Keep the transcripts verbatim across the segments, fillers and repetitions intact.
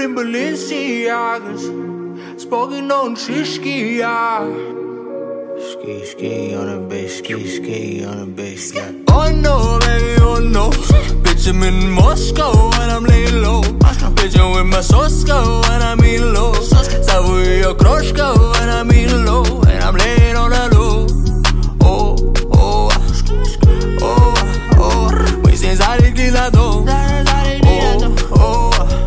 in Balenciagas, smoking on Shishki, yeah. Ski, ski on a bass, ski, ski on a bass, yeah. Oh no, baby, oh no. Bitch, I'm in Moscow and I'm laying low. Bitch, I'm with my Soska and I'm in low. Savuya Kroshka and I'm in low. And I'm laying on the low. Oh, oh, oh, oh. Мы здесь залегли на дом. Oh, oh.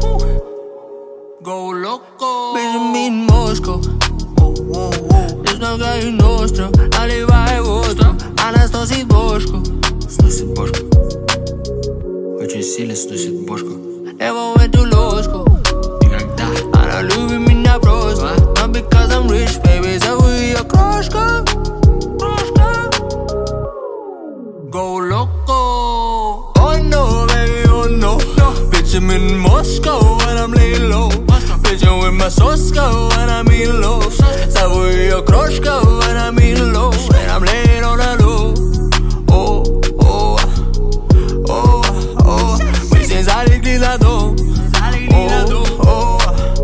Go loco. Bitch, I'm in Moscow. Здесь много и ностро. Наливай воздух. Она сносит бошку. Сносит бошку. Очень сильно сносит бошку. Never went to law school. Никогда. Она любит меня просто. Not because I'm rich, baby. Зову ее крошка. Крошка. Go loco. Oh no, baby, oh no. Bitch, I'm in Moscow and I'm laying low. Bitch, I'm with my Soska and I'm in low. Зову ее крошка and I'm in low. And I'm laying on the low. Oh, oh, oh, oh. Мы здесь залегли на дом. Oh, oh.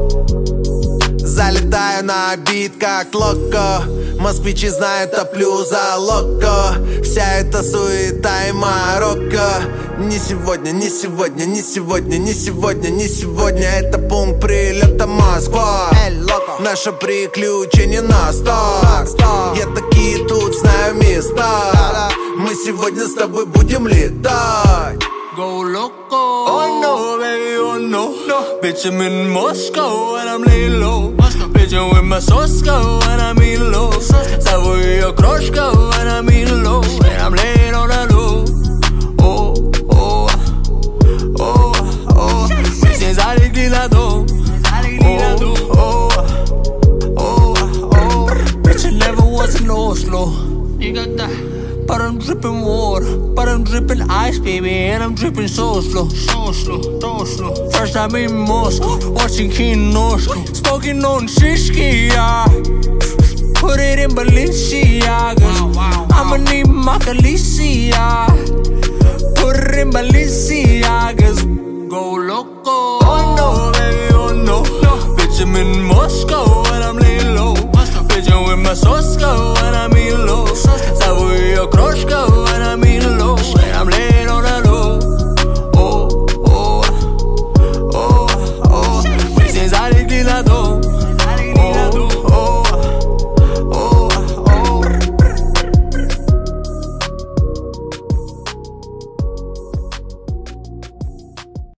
Залетаю на бит как локо. Москвичи знают, топлю за локо. Вся эта суета и Марокко. Не сегодня, не сегодня, не сегодня, не сегодня, не сегодня. Это пункт прилета Москва. Наше приключение на старт. Я такие тут знаю места. Мы сегодня с тобой будем летать. Go loco. Oh no, baby, oh no, no. Bitch, I'm in Moscow and I'm laying low. Bitch, I'm with my Soska and I'm in low. Зову ее крошка and I'm in low. And I'm laying on the low. Oh, oh, oh, oh. Мы здесь залегли на дом. Oh, oh, oh, oh. Bitch, I never was in Oslo. Никогда. But I'm dripping water, but I'm dripping ice, baby, and I'm dripping so slow, so slow, so slow. First time in Moscow, watching King Norsko, smoking on Shishki, yeah. Put it in Balenciagas, wow, wow, wow. I'ma need my Khaleesi, yeah. Put it in Balenciagas, go loco. Oh no, baby, oh no, no. Bitch, I'm in Moscow and I'm laying low. Bitch, I'm with my Soska and I'm in low. Зову ее крошка